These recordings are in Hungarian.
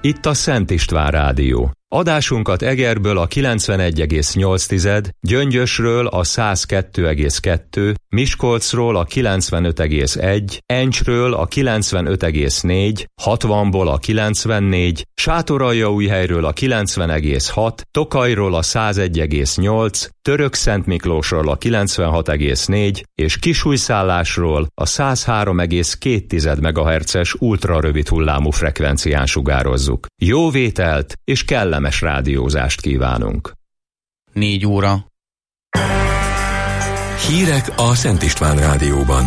Itt a Szent István Rádió. Adásunkat Egerből a 91,8, Gyöngyösről a 102,2, Miskolcról a 95,1, Encsről a 95,4, 60-ból a 94, Sátoraljaújhelyről a 90,6, Tokajról a 101,8, Törökszentmiklósról a 96,4 és Kisújszállásról a 103,2 MHz-es ultrarövid hullámú frekvencián sugározzuk. Jó vételt és kellemes rádiózást kívánunk. 4 óra. Hírek a Szent István Rádióban.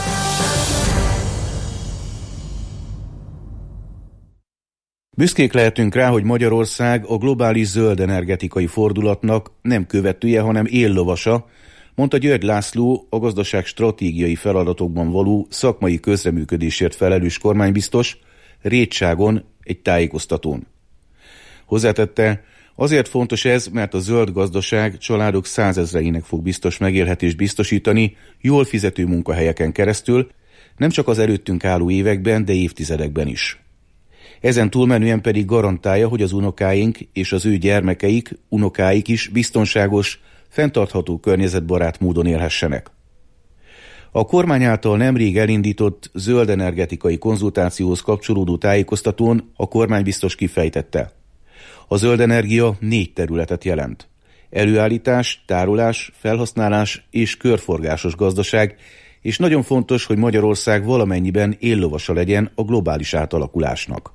Büszkék lehetünk rá, hogy Magyarország a globális zöld energetikai fordulatnak nem követője, hanem éllovasa, mondta György László, a gazdaság stratégiai feladatokban való szakmai közreműködésért felelős kormánybiztos Rétságon egy tájékoztatón. Hozzátette, azért fontos ez, mert a zöld gazdaság családok százezreinek fog biztos megélhetést biztosítani jól fizető munkahelyeken keresztül, nem csak az előttünk álló években, de évtizedekben is. Ezen túlmenően pedig garantálja, hogy az unokáink és az ő gyermekeik, unokáik is biztonságos, fenntartható környezetbarát módon élhessenek. A kormány által nemrég elindított zöld energetikai konzultációhoz kapcsolódó tájékoztatón a kormánybiztos kifejtette. A zöld energia 4 területet jelent. Előállítás, tárolás, felhasználás és körforgásos gazdaság, és nagyon fontos, hogy Magyarország valamennyiben éllovasa legyen a globális átalakulásnak.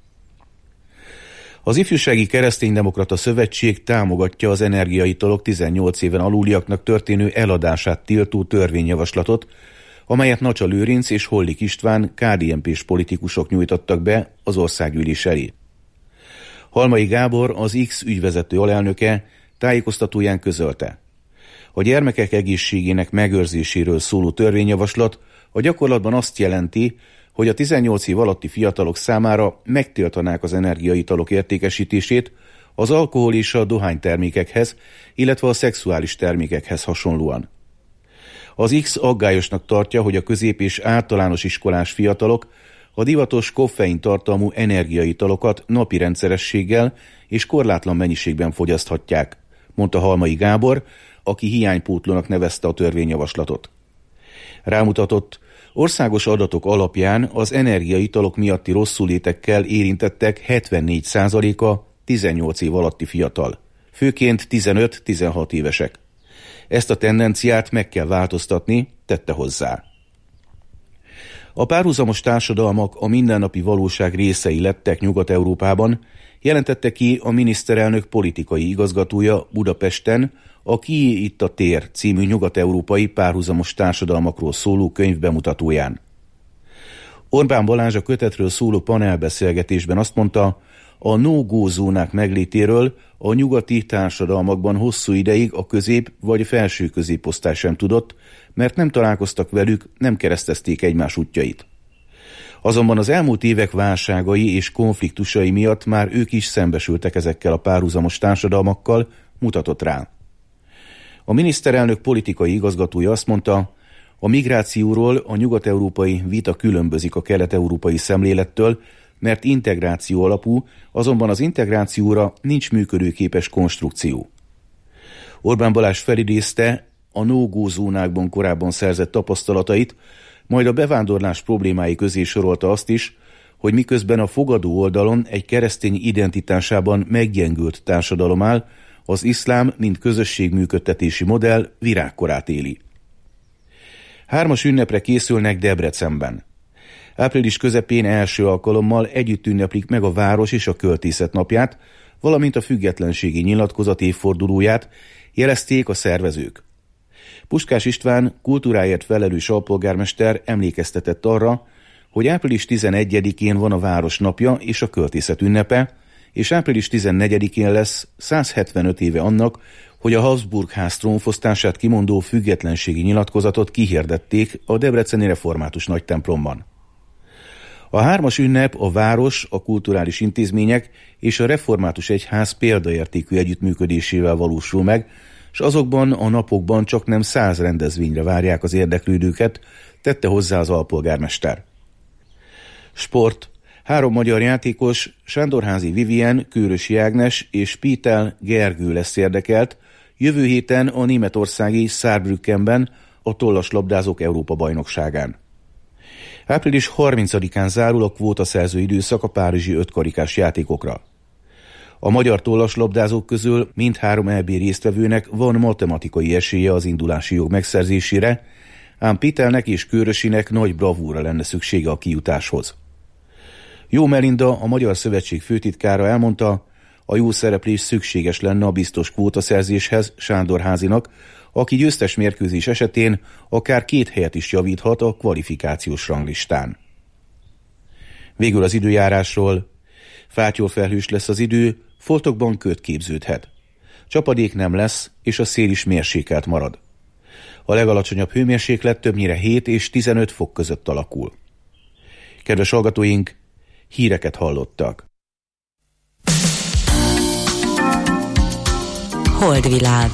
Az Ifjúsági Kereszténydemokrata Szövetség támogatja az energiaitalok 18 éven aluliaknak történő eladását tiltó törvényjavaslatot, amelyet Nacsa Lőrinc és Hollik István KDNP-s politikusok nyújtottak be az országgyűlés elé. Halmai Gábor, az X ügyvezető alelnöke tájékoztatóján közölte. A gyermekek egészségének megőrzéséről szóló törvényjavaslat a gyakorlatban azt jelenti, hogy a 18 év alatti fiatalok számára megtiltanák az energiaitalok értékesítését az alkohol és a dohánytermékekhez, illetve a szexuális termékekhez hasonlóan. Az X aggályosnak tartja, hogy a közép- és általános iskolás fiatalok a divatos koffein tartalmú energiaitalokat napi rendszerességgel és korlátlan mennyiségben fogyaszthatják, mondta Halmai Gábor, aki hiánypótlónak nevezte a törvényjavaslatot. Rámutatott, országos adatok alapján az energiaitalok miatti rosszulétekkel érintettek 74%-a 18 év alatti fiatal, főként 15-16 évesek. Ezt a tendenciát meg kell változtatni, tette hozzá. A párhuzamos társadalmak a mindennapi valóság részei lettek Nyugat-Európában, jelentette ki a miniszterelnök politikai igazgatója Budapesten a Kié itt a tér című nyugat-európai párhuzamos társadalmakról szóló könyv bemutatóján. Orbán Balázs a kötetről szóló panelbeszélgetésben azt mondta, a no-go zónák meglétéről a nyugati társadalmakban hosszú ideig a közép vagy felső középosztály sem tudott, mert nem találkoztak velük, nem keresztezték egymás útjait. Azonban az elmúlt évek válságai és konfliktusai miatt már ők is szembesültek ezekkel a párhuzamos társadalmakkal, mutatott rá. A miniszterelnök politikai igazgatója azt mondta, a migrációról a nyugat-európai vita különbözik a kelet-európai szemlélettől, mert integráció alapú, azonban az integrációra nincs működőképes konstrukció. Orbán Balázs felidézte a no-go zónákban korábban szerzett tapasztalatait, majd a bevándorlás problémái közé sorolta azt is, hogy miközben a fogadó oldalon egy keresztény identitásában meggyengült társadalom áll, az iszlám, mint közösségműködtetési modell virágkorát éli. 3. ünnepre készülnek Debrecenben. Április közepén első alkalommal együtt ünneplik meg a város és a költészet napját, valamint a függetlenségi nyilatkozat évfordulóját, jelezték a szervezők. Puskás István kultúráért felelős alpolgármester emlékeztetett arra, hogy április 11-én van a város napja és a költészet ünnepe, és április 14-én lesz 175 éve annak, hogy a Habsburg-ház trónfosztását kimondó függetlenségi nyilatkozatot kihirdették a debreceni református nagytemplomban. A 3. ünnep a város, a kulturális intézmények és a református egyház példaértékű együttműködésével valósul meg, és azokban a napokban csaknem 100 rendezvényre várják az érdeklődőket, tette hozzá az alpolgármester. Sport. 3 magyar játékos, Sándorházi Vivien, Kőrösi Ágnes és Pítel Gergő lesz érdekelt jövő héten a németországi Saarbrückenben a tollaslabdázók Európa-bajnokságán. Április 30-án zárul a kvótaszerző időszak a párizsi 5 karikás játékokra. A magyar tollaslabdázók közül mindhárom EB résztvevőnek van matematikai esélye az indulási jog megszerzésére, ám Pitelnek és Kőrösinek nagy bravúra lenne szüksége a kijutáshoz. Jó Melinda, a Magyar Szövetség főtitkára elmondta, a jó szereplés szükséges lenne a biztos kvótaszerzéshez Sándorházinak, aki győztes mérkőzés esetén akár 2 helyet is javíthat a kvalifikációs ranglistán. Végül az időjárásról. Fátyolfelhős lesz az idő, foltokban köd képződhet. Csapadék nem lesz, és a szél is mérsékelt marad. A legalacsonyabb hőmérséklet többnyire 7 és 15 fok között alakul. Kedves hallgatóink, híreket hallottak. Holdvilág.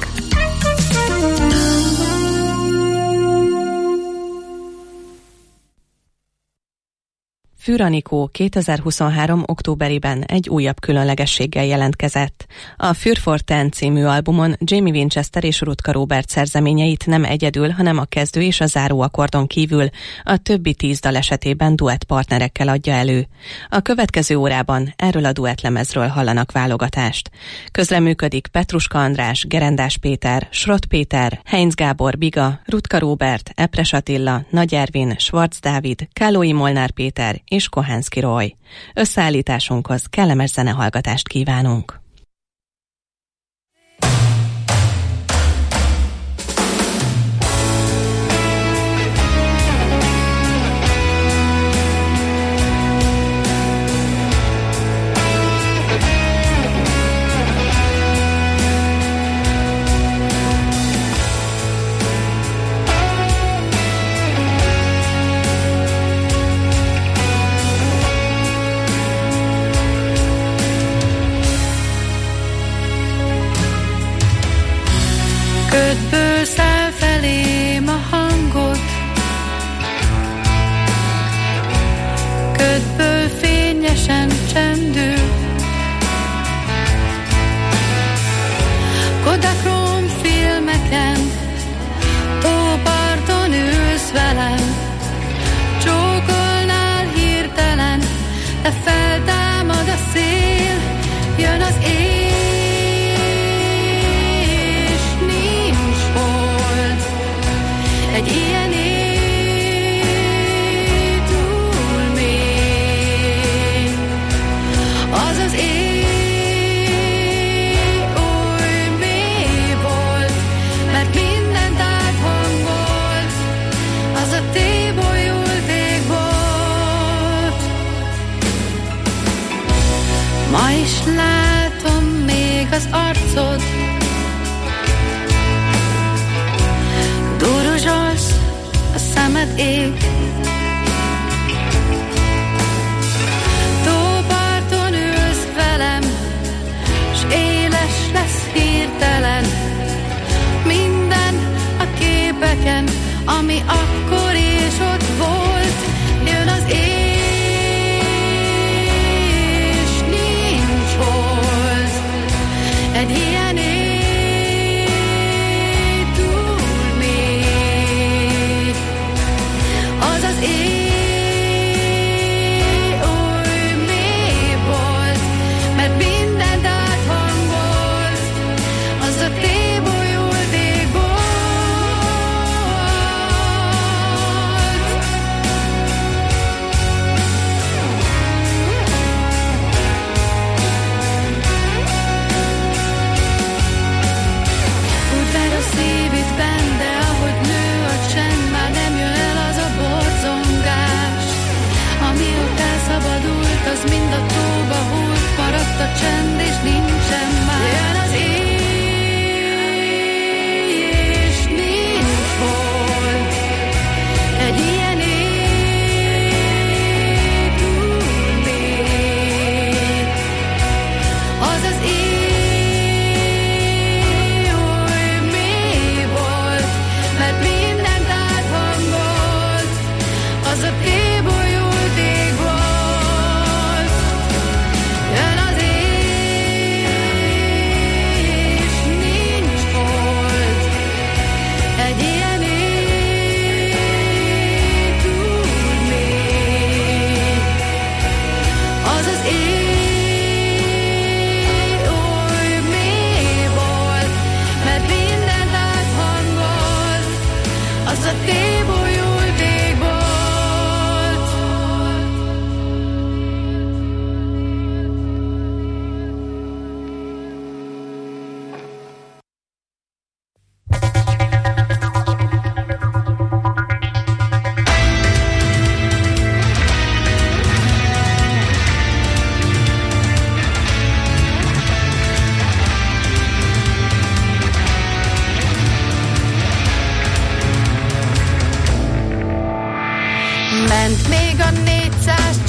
Fűr Anikó 2023. októberében egy újabb különlegességgel jelentkezett. A Fűr for Ten című albumon Jamie Winchester és Rutka Róbert szerzeményeit nem egyedül, hanem a kezdő és a záró akkordon kívül a többi 10 dal esetében duett partnerekkel adja elő. A következő órában erről a duettlemezről hallanak válogatást. Közreműködik Petruska András, Gerendás Péter, Srott Péter, Heinz Gábor Biga, Rutka Róbert, Epres Attila, Nagy Ervin, Schwarz Dávid, Kálói Molnár Péter és Kohanszki Roy. Összeállításunkhoz kellemes zenehallgatást kívánunk. Ködből száll felém a hangot, ködből fényesen csendül, Kodachróm filmeken tóparton ülsz velem, csókolnál hirtelen, de feltámad a szél, jön az éj. Egy ilyen éj túl mély, az az éj oly mély volt, mert mindent áthangolt, az a tébolyulték volt. Ma is látom még az arcod, duruzsolsz, a szemed ég. Tóparton ülsz velem, s éles lesz hirtelen minden a képeken, ami akkor és ott volt. Jön az éj, és nincs hold. Egy ilyen éj, az mind a tóba húlt, maradt a csend, és nincsen már. Jön az éj, és nincs hold. Egy ilyen éj túl mély. Az az éj oly mély volt, mert mindent áthangolt, az a tébolyult ég volt.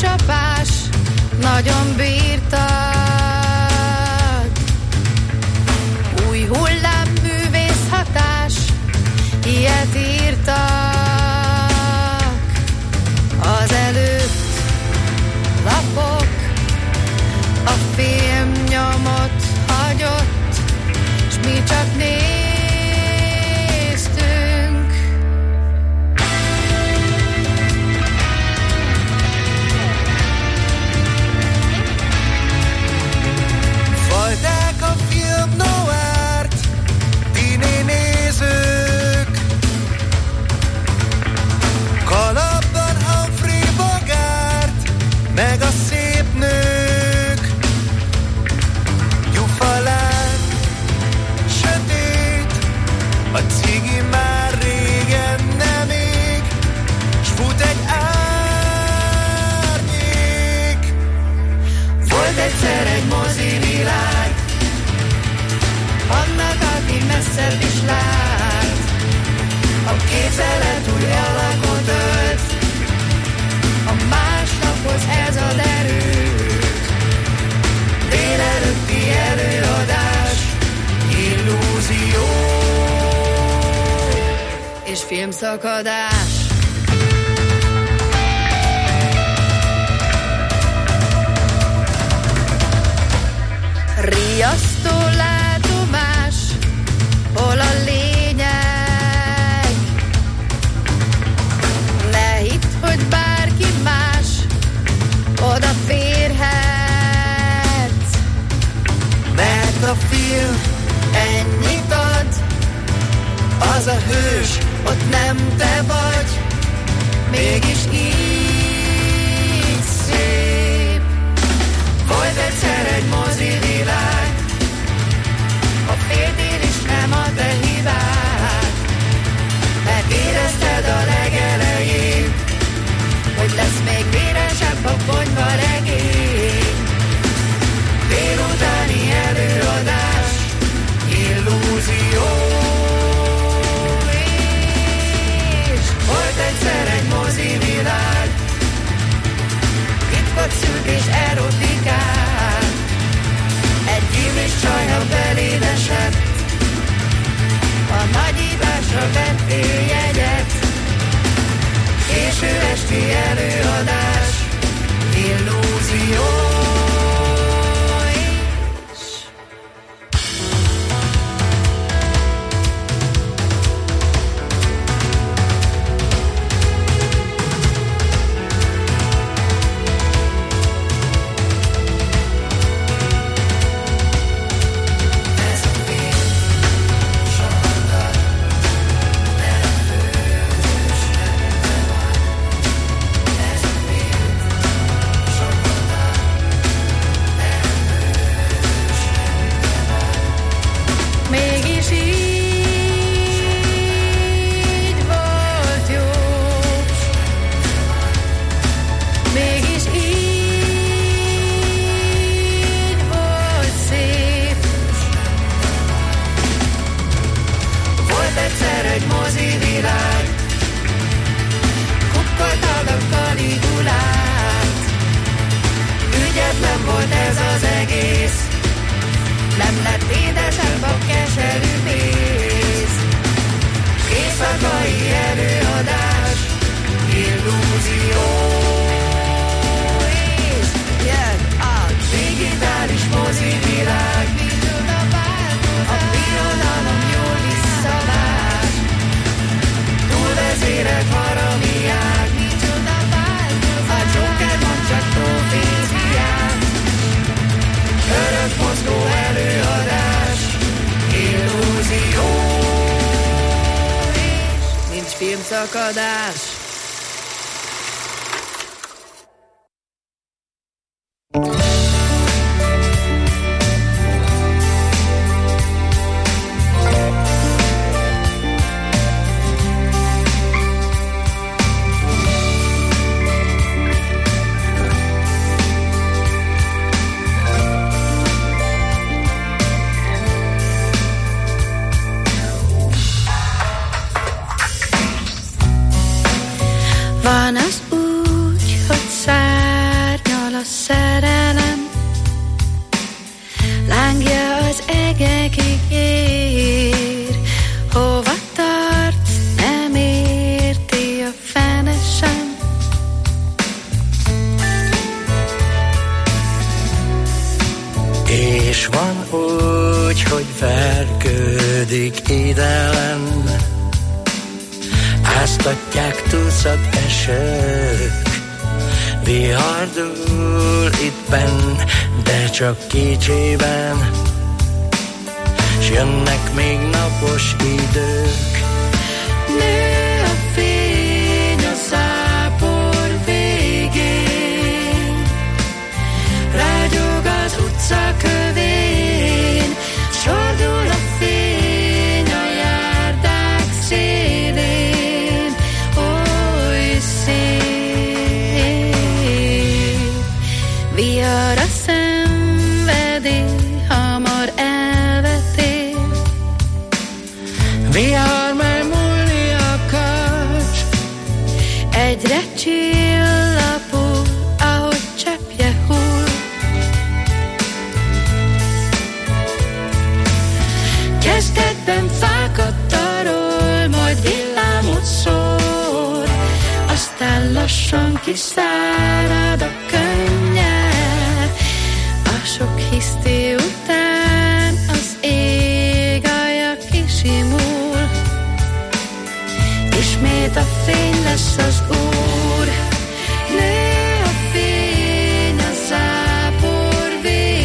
csapás, nagyon bírtad. Új hullám művész hatás, ilyet írtak. Az előtt lapok, a film nyomot hagyott, s mi csak néztünk. Fajták a film noirt, tini nézők, kalapban Humphrey Bogart, meg a szép nők. Gyufalán sötét, a cigi már régen nem ég, s fut egy árnyék. Volt egyszer egy mozivilág, annak, aki messzebb is lát. A képzelet új alakot ölt, a másnaphoz ez ad erőt. Délelőtti előadás, illúzió és filmszakadás. Riasztó látomás, hol a lényeg? Ne hidd, hogy bárki más odaférhet, Mert a film ennyit ad, az a hős, ott nem te vagy, mégis így szép. volt egyszer egy mozivilág, a féltér is nem a te hibád, mert érezted a legelején, hogy lesz még véresebb a konyvaregény. Délutáni előadás, illúzió. És volt egyszer egy mozivilág, titkot szült és erotikát, egy gyilmis csajnak beléd esett, a nagyításra vettél jegyet. Késő esti előadás, illúzió. Mégis így volt jó, mégis így volt szép. Volt egyszer egy mozivilág, kukkoltad a Caligulát. Ügyetlen volt ez az egész, nem lett édesebb a keserű pénz. Éjszakai előadás, illúzió. És jön a digitális mozivilág, a birodalom jól visszavág. Túlvezérelt haramiák, a Joker mond csak proféciát. Örök mozgó előadás, illúzió. Nincs filmszakadás. Van az úgy, hogy száll ödik édelem, áztatják tucat esők. Vihar dúl itt benn, de csak kicsében, s jönnek még napos idők. Nő a fény a zápor végén, rágyog az utca kövén, sordul a fény a járdák szélén, oly szép. Vihar a szenvedély, hamar elvetél, vihar már múlni akarsz, egyre csillapul, ahogy cseppje hull. Kezdetben fákat tarol, majd villámot szór, aztán lassan kiszárad a könnyed. A sok hiszti után az ég alja kisimul, ismét a fény lesz az úr. Nő a fény a zápor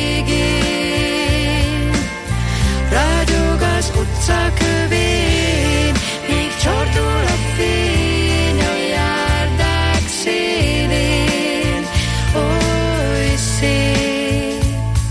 végén, ragyog az utca kövén, míg csordul a fény a járdák szélén, oly szép.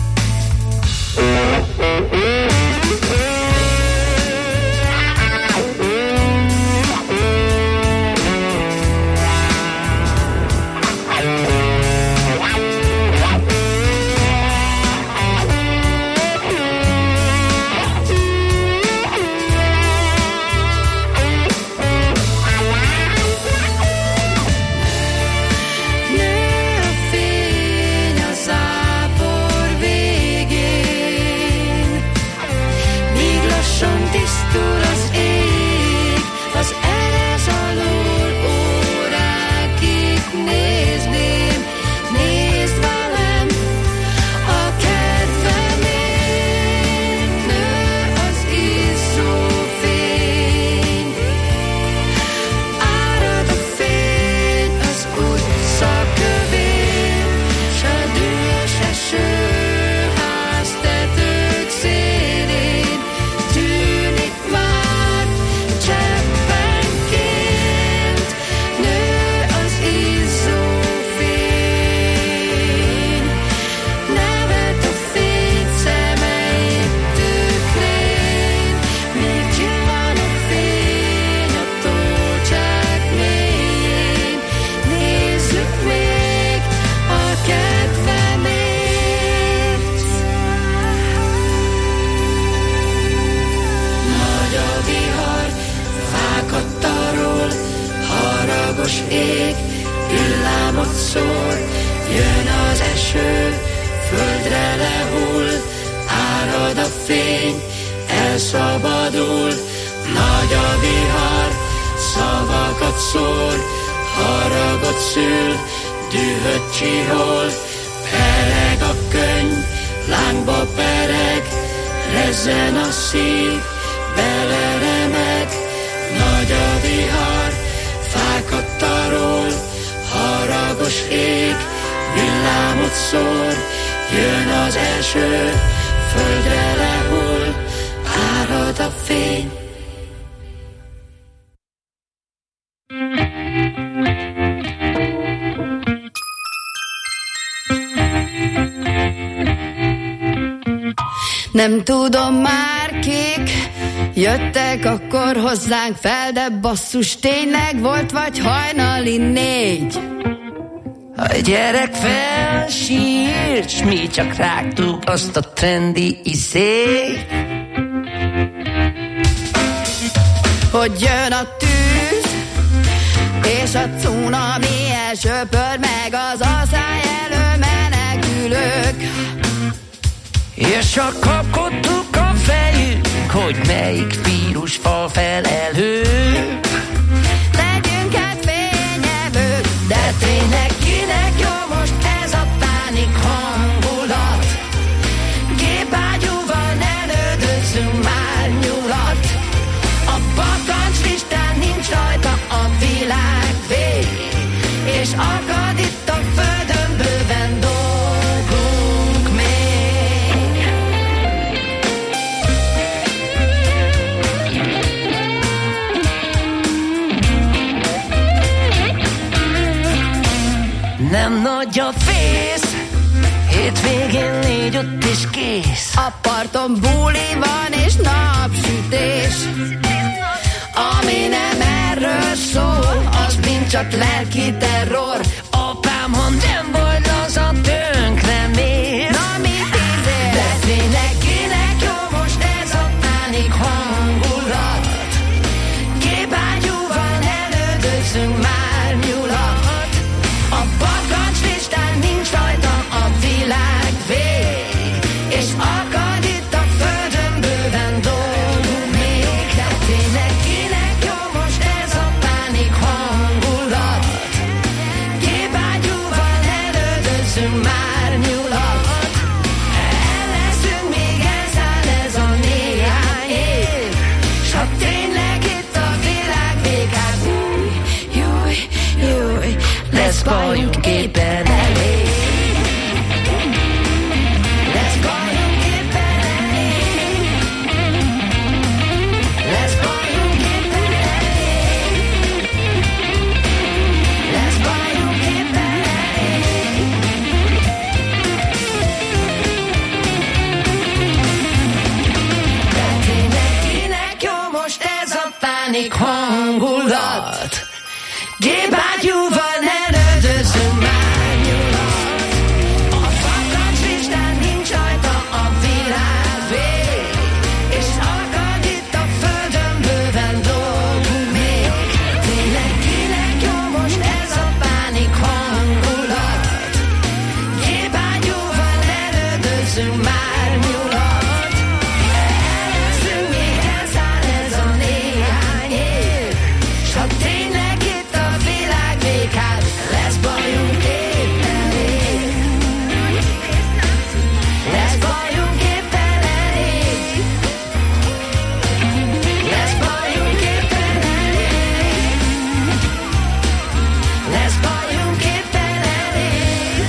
Elszabadul, nagy a vihar, szavakat szól, haragot szül, dühöt csihol, pereg a könny, lángba pereg, rezzen a szív, beleremeg, nagy a vihar, fákat tarol, haragos ég, villámot szór, jön az eső, földre lehull, árad a fény. Nem tudom már kik jöttek akkor hozzánk fel, de basszus tényleg volt vagy hajnali 4. A gyerek felsírt, s mi csak rágtuk azt a trendi iszét. Hogy jön a tűz, és a cunami elsöpör meg az asszály elől menekülők. És a kapkodtuk a fejünk, hogy melyik vírusfal felelő. Legyünk hát fényevők, de tényleg kinek jó most ez a pánik hangulat? Gépágyúval ne lődözzünk már nyulat. nem nagy a fész, hétvégén 4-5 és kész. A parton buli van és napsütés, ami nem erről szól, az mind csak lelki terror. Apám, ha nem vagy laza, tönkre mész. Na mit ízél? De tényleg kinek jó most ez a pánik hangulat? Gépágyúval elődözzünk már nyulat. A bakancs listán nincs rajta a világ vég, és akad itt a földön bőven dolgunk még. De tényleg kinek jó most ez a pánik hangulat? Gépágyúval elődözzünk már nyulat. El leszünk, még elszáll ez a néhány év, s ha tényleg itt a világ vég, hát júj, lesz bajunk éppen elég. Lesz bajunk éppen elég. Lesz bajunk éppen elég. Lesz bajunk éppen elég. De tényleg kinek jó most ez a pánik hangulat? Gépágyúval elődözzünk már nyulat. A bakancs listán nincs rajta a világ vég, és akad itt a földön bőven dolgunk még. Tényleg kinek jó most ez a pánik hangulat? Gépágyúval elődözzünk már nyulat. Elveszünk, még elszáll ez a néhány év, s ha tényleg itt a világ vég, hát lesz bajunk éppen elég. Lesz bajunk éppen elég. Lesz bajunk éppen elég. Lesz bajunk éppen elég.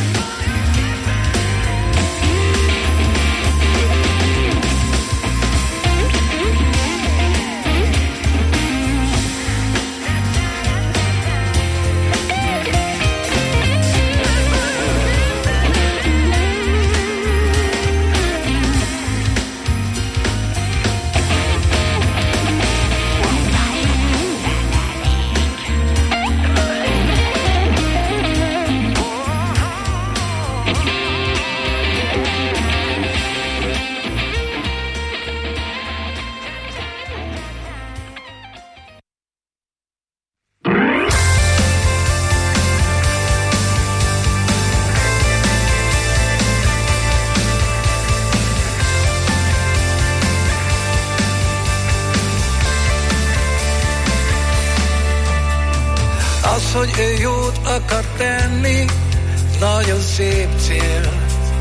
Az, hogy ő jót akar tenni, nagyon szép cél.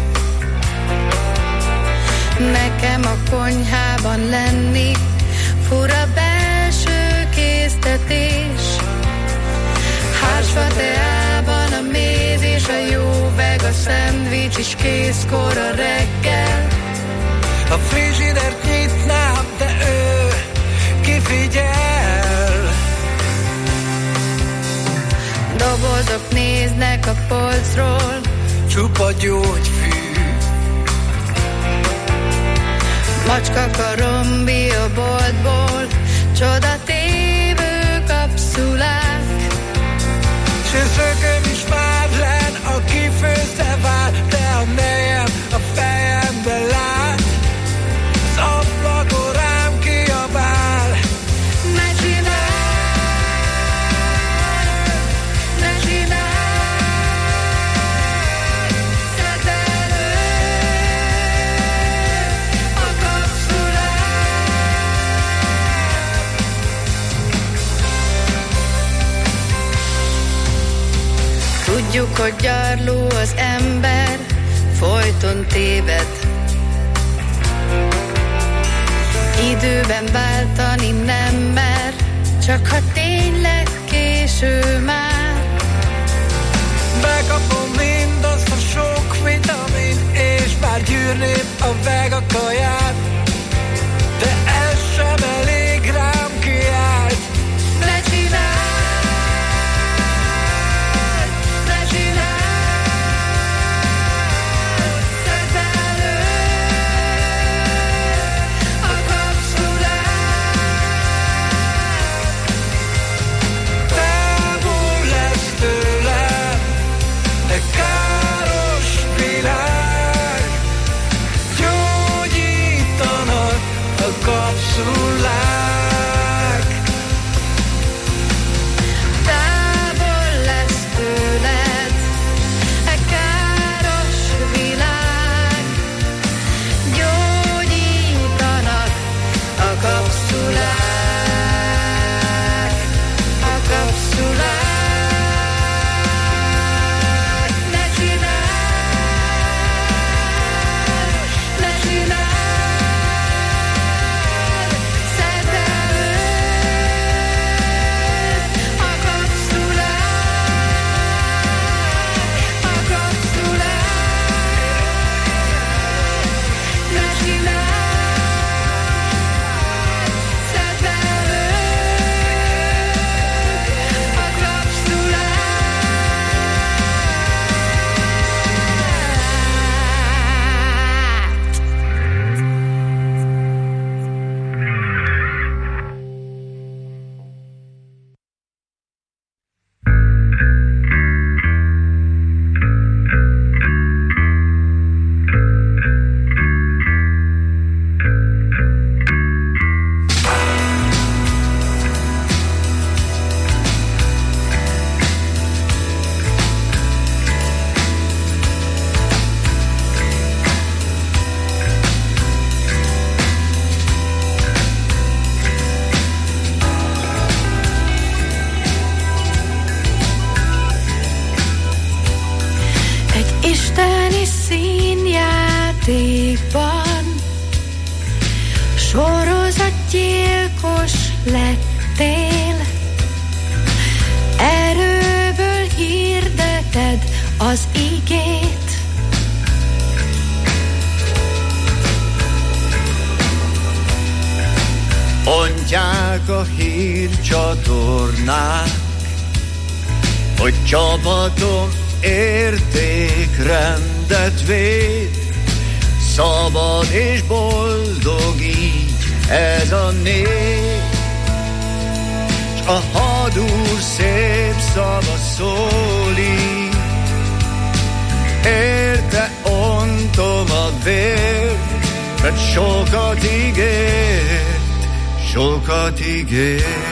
Nekem a konyhában lenni, fura belső késztetés. Hársfa teában a méz és a jó veg, a szendvics is készkor a reggel. A frizsidert nyitnám, de ő kifigyel. Dobozok néznek a polcról, Csupa gyógyfű. macska karombi a boltból, csoda tévő kapszulák. Süszögöm is már len, a kifőzte vár, de a nejem a fejembe lát. Az ablakon rám kiabál. Ne csinálj, ne csinálj, szedd elő a kapszulát. Tudjuk, hogy gyarló az ember, folyton téved. Időben váltani nem mer, csak ha tényleg késő már. Bekapom mindazt a sok vitamint, és bár gyűrném a vega kaját, de ez sem elég rám kiállt. Ne csinálj, ne csinálj, hullák. Távol lesz tőled e káros világ, gyógyítanak a kapszulák, a kapszulák. Ne csináld, ne csináld, szedd el őt, a kapszulák, a kapszulák. Ne csináld, szedd el őt, a kapszulák. Egy isteni színjátékban sorozatgyilkos lettél, erőből hirdeted az igét. Mondják a hírcsatornák, hogy csapatom értékrendet véd. Szabad és boldog így ez a nép, s a hadúr szép szava szólít. Érte ontom a vért, mert sokat ígért, sokat ígért.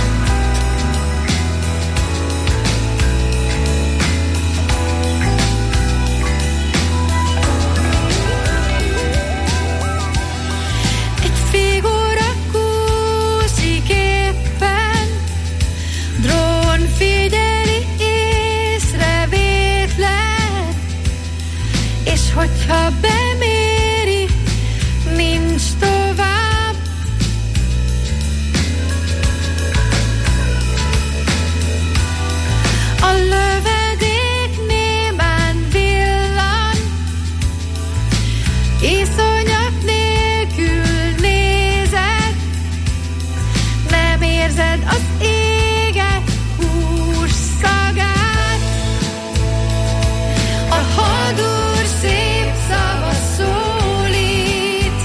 Egy figura kúszik éppen, drón figyeli észrevétlen, és hogyha beméri, nincs tovább. A lövedék némán villan, iszonyat nélkül nézed, nem érzed az éget hús szagát. A hadúr szép szava szólít,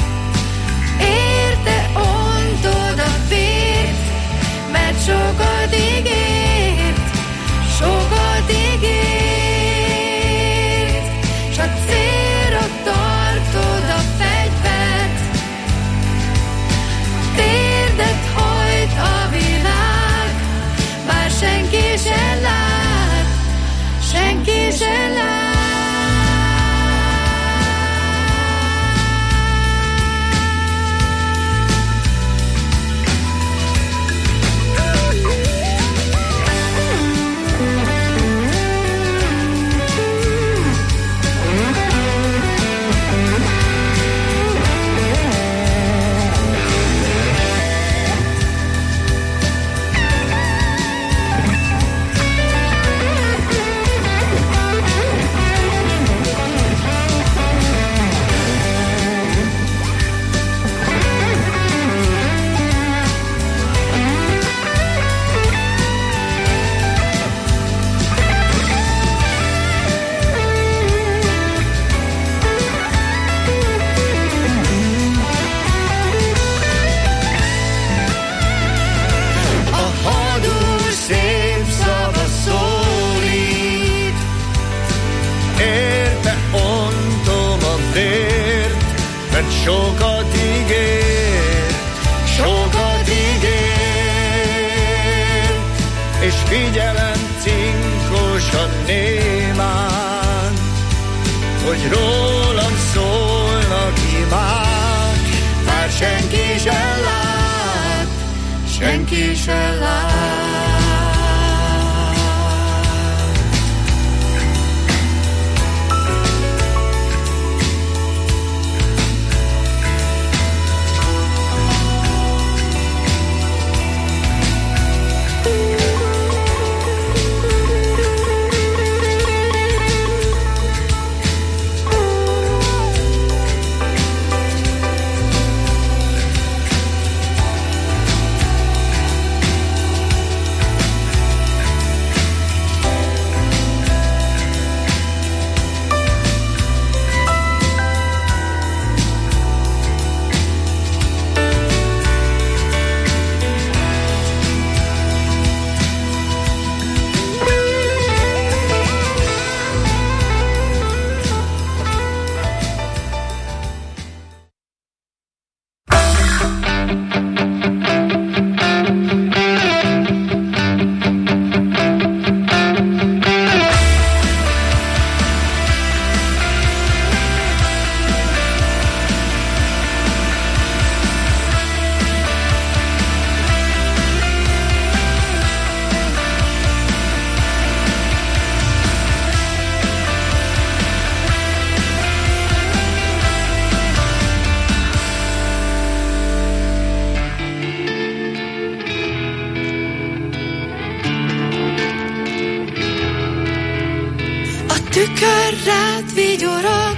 érte ontod a vért, mert sokat ígért, sokat ígért, s a célra tartod a fegyvert. Térdet hajt a világ, bár senki se lát, senki se lát. figyelem cinkosan némán, hogy rólam szólnak imák. Már senki sem lát, senki sem lát. Tükör rád vigyorog,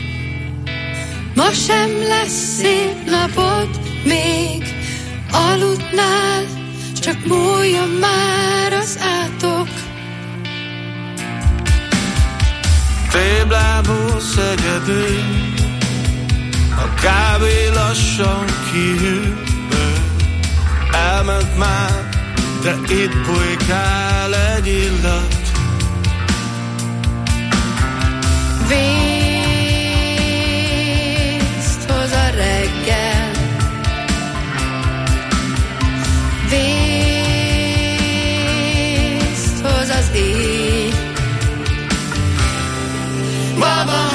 ma sem lesz szép napod, még aludnál, csak múljon már az átok. Félblábú szegedő, a kávé lassan kihűl, elment már, de itt bujkál egy illat. Vészt hoz a reggel, vészt hoz az éj. Babaház,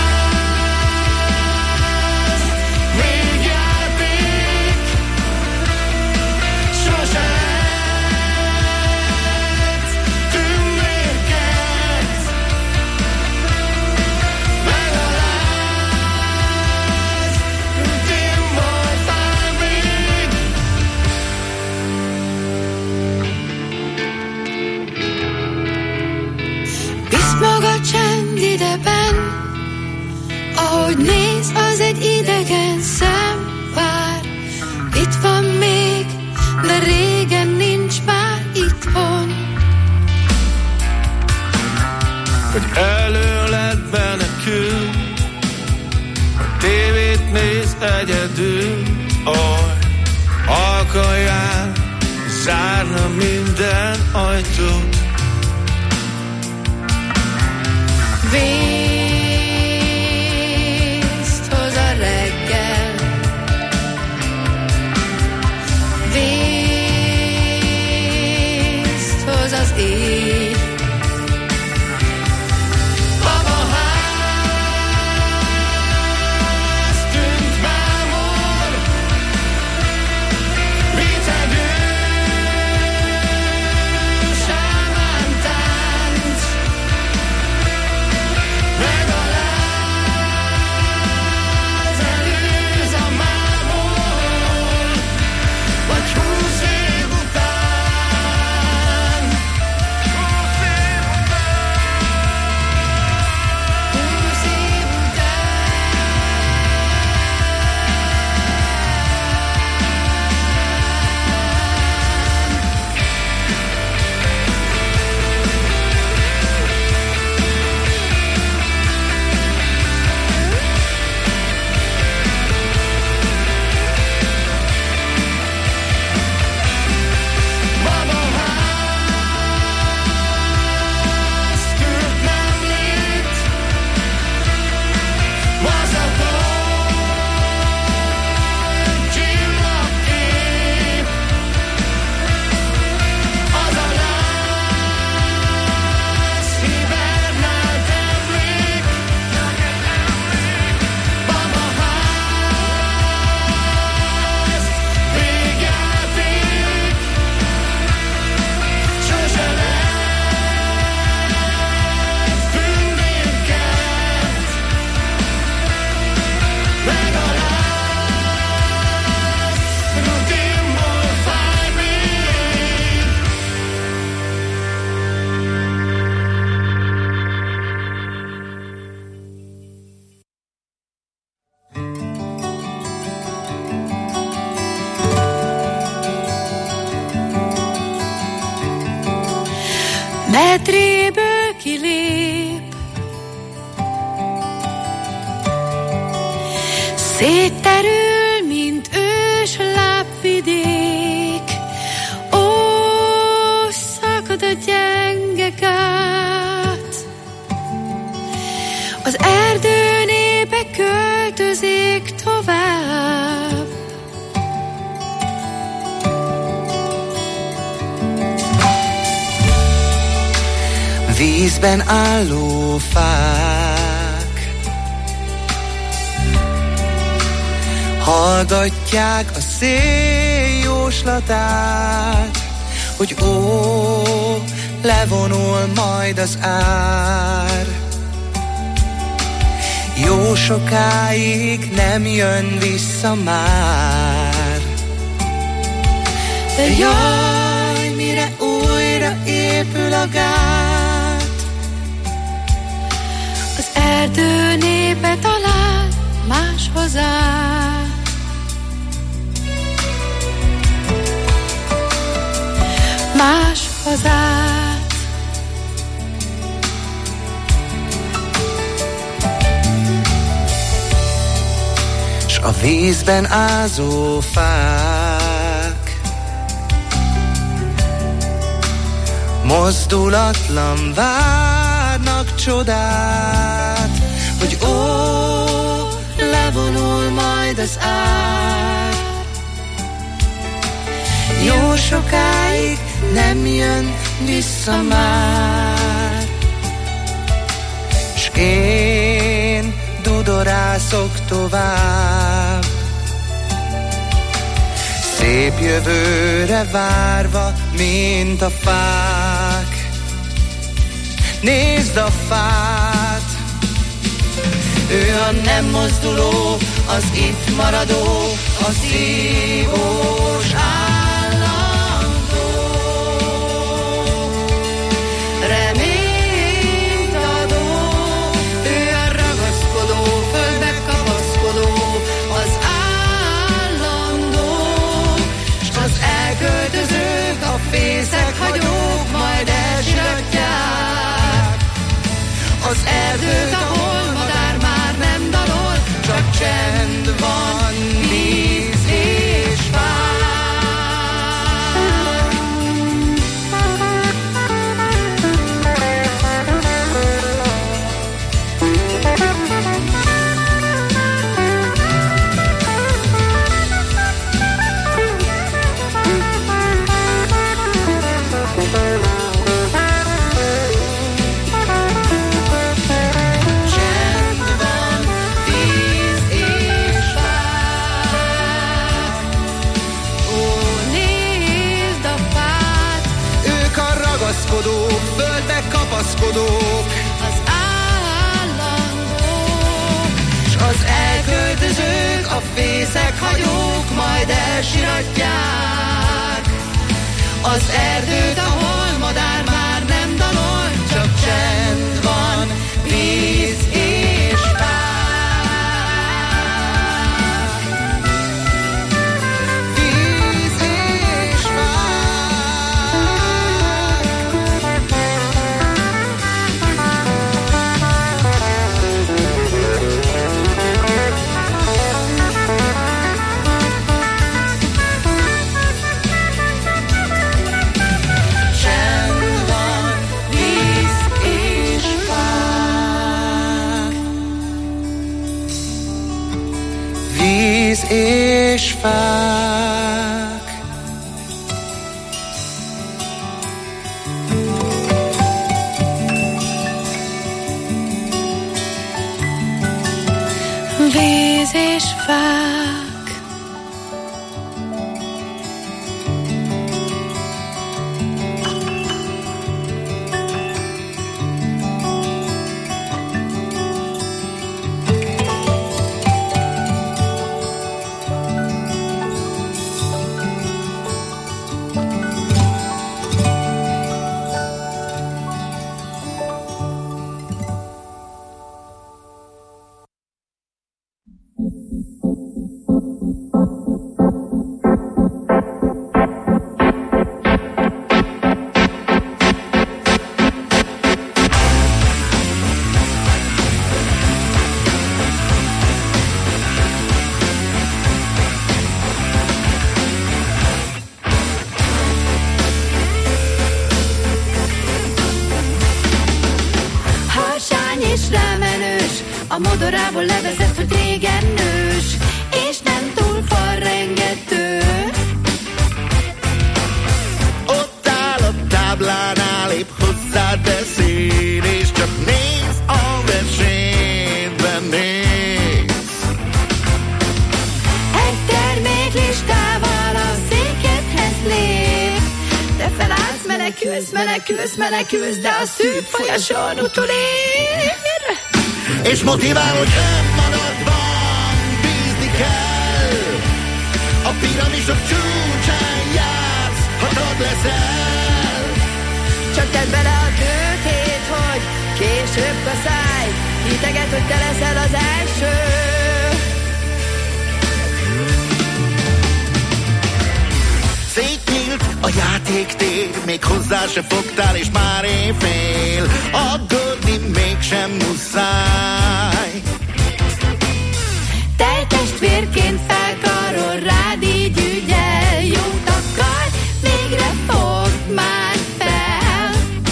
végjáték, sosem tündérket, megaláz, rutinból fámít. Visz maga csend ideben, ahogy néz, az egy idegen szem vár. Itt van még, de régen nincs már itthon. Hogy előled menekül, a tévét néz egyedül, oly alkaján zárna minden ajtót. Vészt hoz a reggel, vészt hoz az éj. Babaház tűnt mámor, vicegő sámántánc, megaláz, előz a mámor, vagy 20 év után. 20 medréből kilép, szétterül, mint ős lábvidék. Ó, szakad a gyenge gát, az erdő népe költözik tovább. Vízben álló fák hallgatják a szél jóslatát, hogy ó, levonul majd az ár. Jó sokáig nem jön vissza már. De jaj, mire újra épül a gát, az erdő népe talál más hazát. Más hazát. S a vízben ázó fák mozdulatlan várnak csodát, hogy ó, levonul majd az ár. Jó sokáig nem jön vissza már. S én dudorászok tovább, szép jövőre várva, mint a fák. Nézd a fát, ő a nem mozduló, az itt maradó, a szívós állandó. Reményt adó, ő a ragaszkodó, földbe kapaszkodó, az állandó. S az elköltözők, a fészek hagyók majd elsiratják az erdőt, ahol madár már nem dalol, csak csend van, víz és fák. Földbe kapaszkodók, az állandók, s az elköltözők, a fészek hagyók majd elsiratják az erdőt, ahol madár már nem dalol, csak csend van, víz és fák. Víz és és fák. Víz és fák. A modorából levezet, hogy régen nős, és nem túl falrengető. Ott áll a táblánál, épp hozzád beszél, és csak néz a versenyben néz. Egy terméklistával a székedhez lép. Te felállsz, menekülsz, menekülsz, menekülsz, de a szűk folyosón utolér. És motivál, hogy önmagadban bízni kell. A piramisok csúcsán jársz, ha tag leszel. Csak tedd bele a tőkét, hogy később kaszálj. Hiteget, hogy te leszel az első. Szétnyílt a játéktér, még hozzá se fogtál, és már éjfél. Aggódni mégsem muszáj. Te testvérként felkarol, rád így ügyel, jót akar, végre fogd már fel.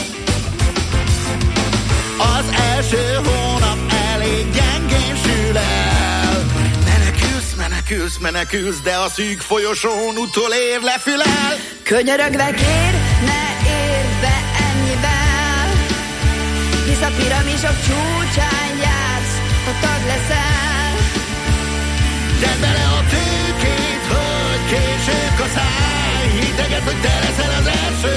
Az első hónap elég gyengén sül el. Menekülsz, menekülsz, menekülsz, de a szűk folyosón utolér, lefülel. Könyörögve kér, ne érd be ennyivel, hisz a piramisok csúcsán jársz, ha tag leszel. Tedd bele a tőkét, hogy később kaszálj. Hiteget, hogy te leszel az első.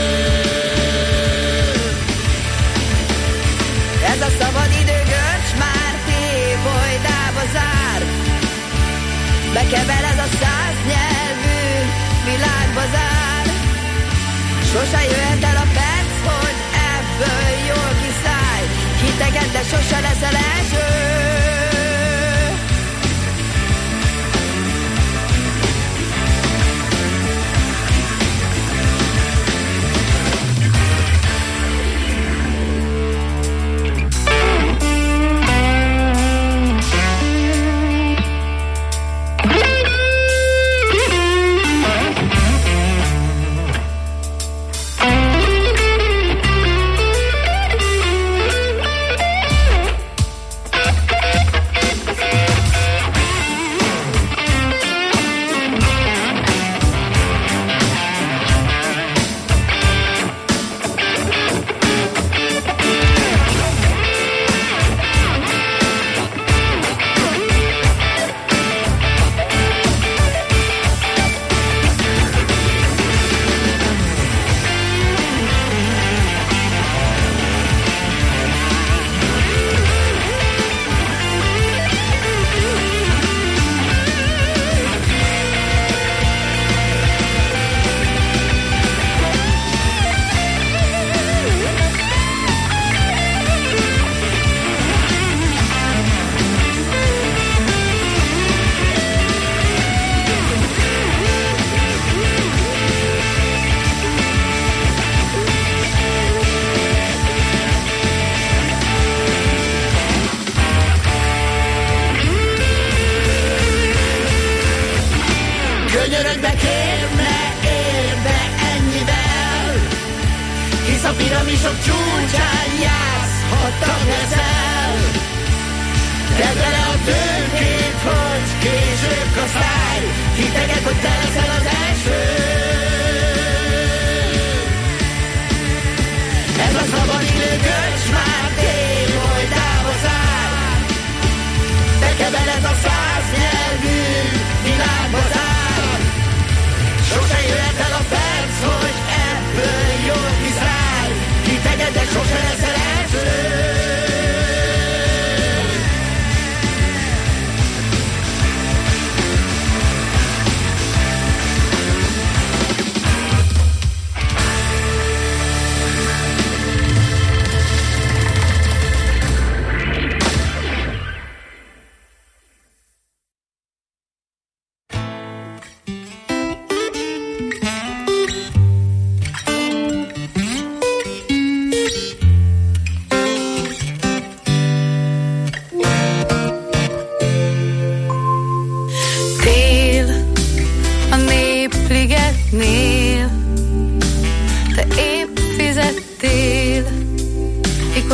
Ez a szabadidő görcs már tébolydába zár. Bekevered a 100 nyelvű világbazár. Sose jöhet el a perc, hogy ebből jól kiszállj. Hiteget, de sose leszel első.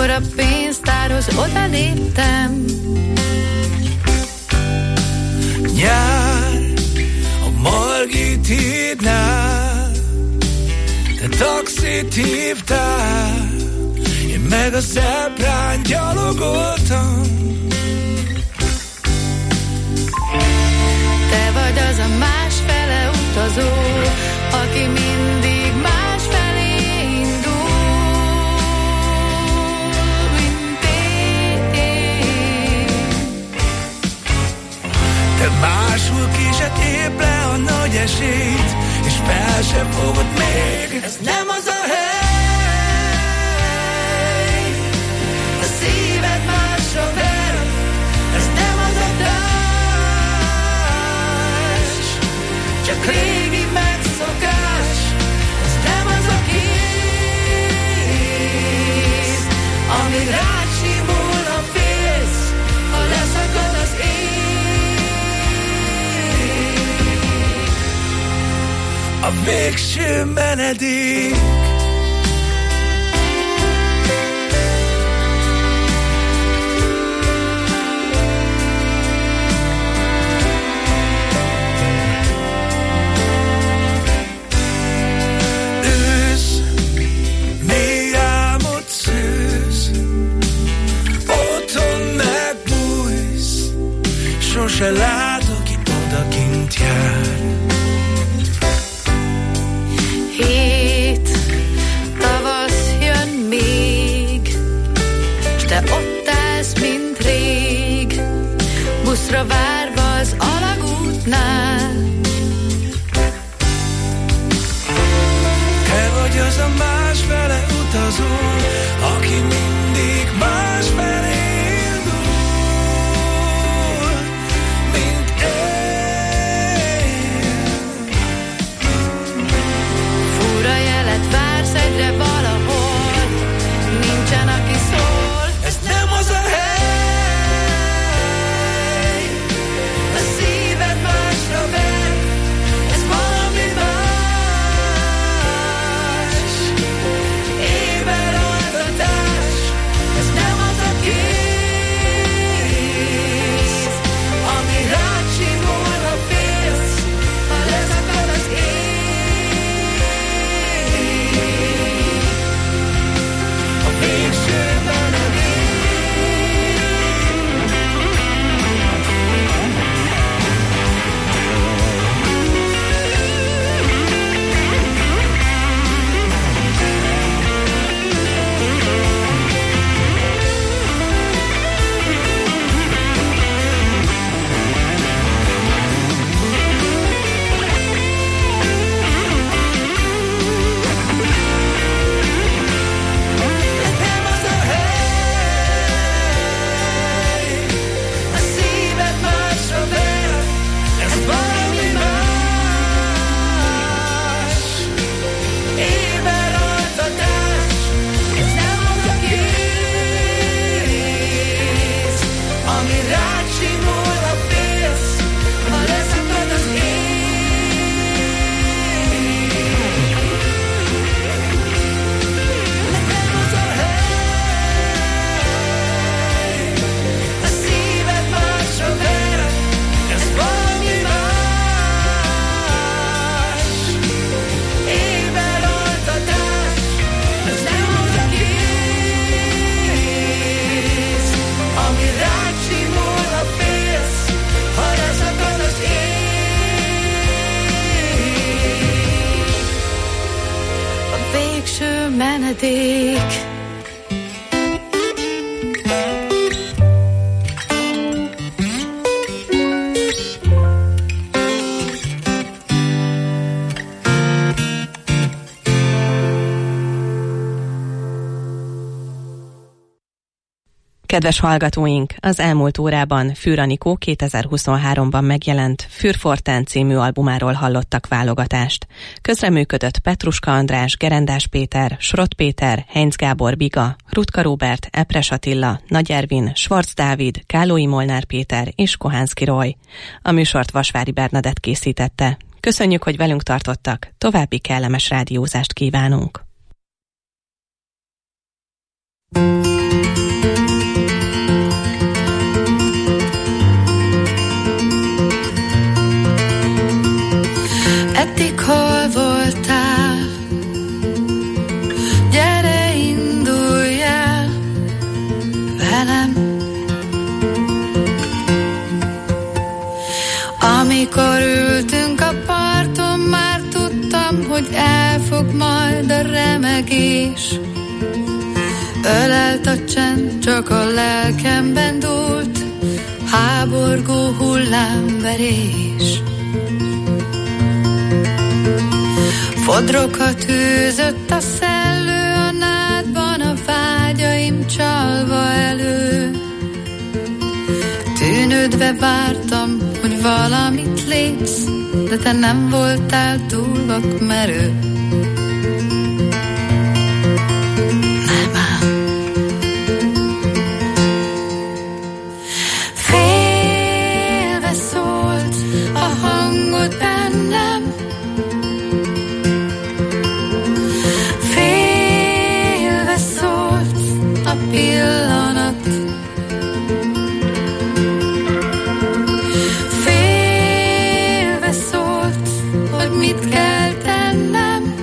mikor a pénztárhoz oda léptem. Nyár a Margit hídnál, te taxit hívtál, én meg a Zebrán gyalogoltam. Te vagy az a másfele utazó, aki mindig másfelé indul, mint én. Te máshol kísért épp le a nagy esélyt, és fel sem fogod még. Ez nem az a hely, a szíved másra ver, ez nem az a társ, csak régi megszokás, ez nem az a kéz, ami rád simul a félsz, ha leszakad az ég. A végső menedék. Ősz, mély álmod szűz, otthon megbújsz, sose lát, aki odakint jár. Hét tavasz jön még, s te ott állsz, mint rég, buszra várva az alagútnál. Te vagy az a másfele utazó, aki mindig másfelé indul, mint én. Fura jelet vársz egyre valahol, nincsen aki szól. Ez nem az a hely, A szíved másra ver, ez valami más. Éber altatás, ez nem az a kéz, ami rád simul, ha félsz, ha leszakad az ég. a végső A szíved másra ver, ez valami más. Éber altatás, ez nem az a kéz, ami rád simul, ha félsz, ha leszakad az ég. Ez nem az a hely, a szíved másra ver, ez valami más. Éber altatás, ez nem az a kéz, ami rád simul, ha félsz, ha leszakad az ég. A végső menedék. Kedves hallgatóink, az elmúlt órában Fűr Anikó 2023-ban megjelent Fürforten című albumáról hallottak válogatást. Közreműködött Petruska András, Gerendás Péter, Srott Péter, Heinz Gábor Biga, Rutka Róbert, Epres Attila, Nagy Ervin, Schwarz Dávid, Kálói Molnár Péter és Kohánszki Roy. A műsort Vasvári Bernadett készítette. Köszönjük, hogy velünk tartottak, további kellemes rádiózást kívánunk. tudtam, hogy elfog majd a remegés. Ölelt a csend, csak a lelkemben dúlt, háborgó hullámverés. Fodrokat űzött a szellő a nádban, a vágyaim csalva elő. Tűnődve vártam, hogy valamit lépsz, de te nem voltál túl vakmerő. Nem ám. Félve szólt a hangod bennem, félve szólt a pillanat. Mit kell tennem?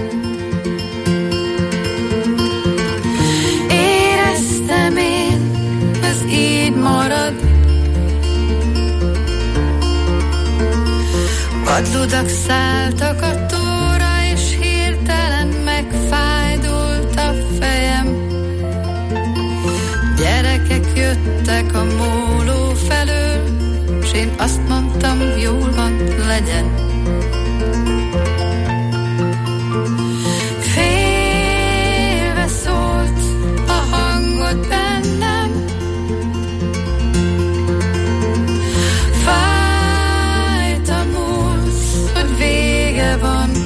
Éreztem én, ez így marad. Vadludak szálltak a tóra, és hirtelen megfájdult a fejem. Gyerekek jöttek a móló felől, s én azt mondtam, jól van, legyen. Félve szólt a hangod bennem, fájt a múlt, hogy vége van.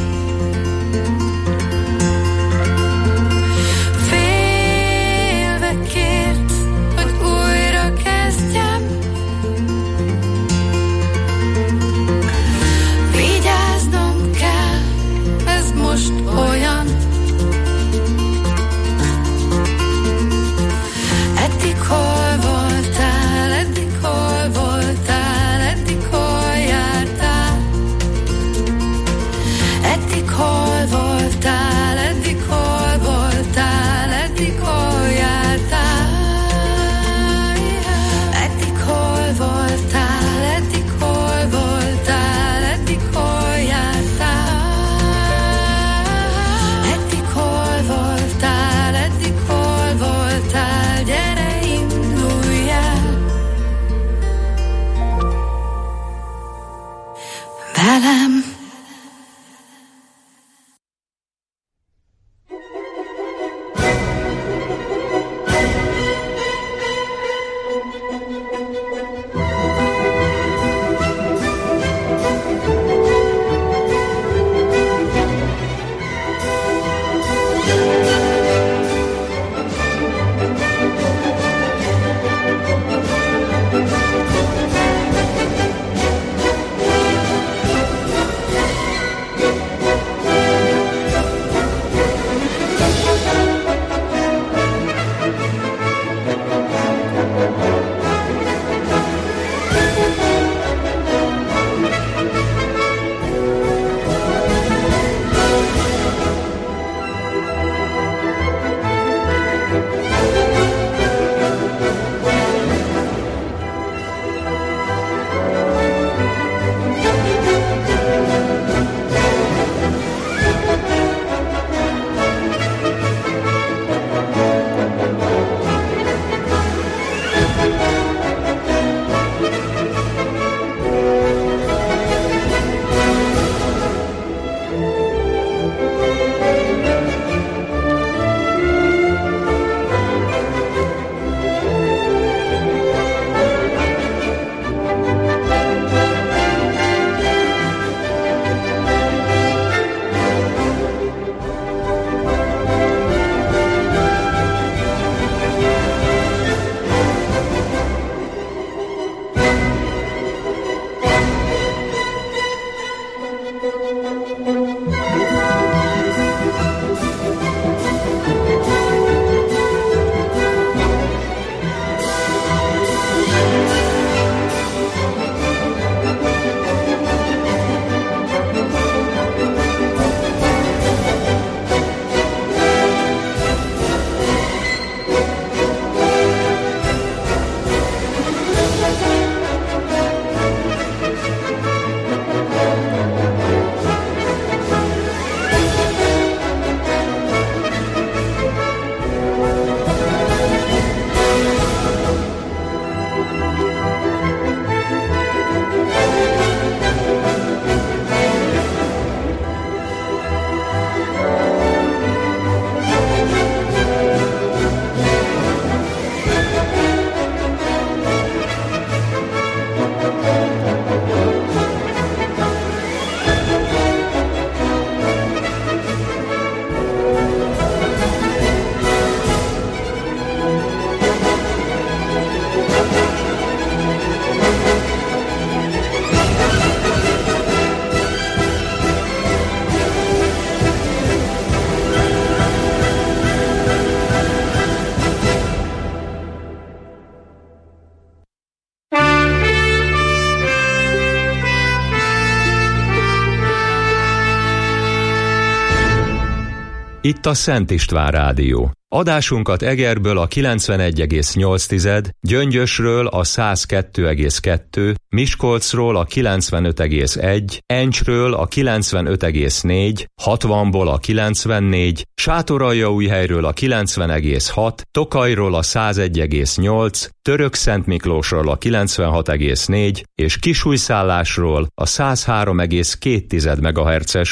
Itt a Szent István Rádió. Adásunkat Egerből a 91,8, Gyöngyösről a 102,2, Miskolcról a 95,1, Encsről a 95,4, 60-ból a 94, Sátoraljaújhelyről a 90,6, Tokajról a 101,8, Törökszentmiklósról a 96,4 és Kisújszállásról a 103,2 MHz-es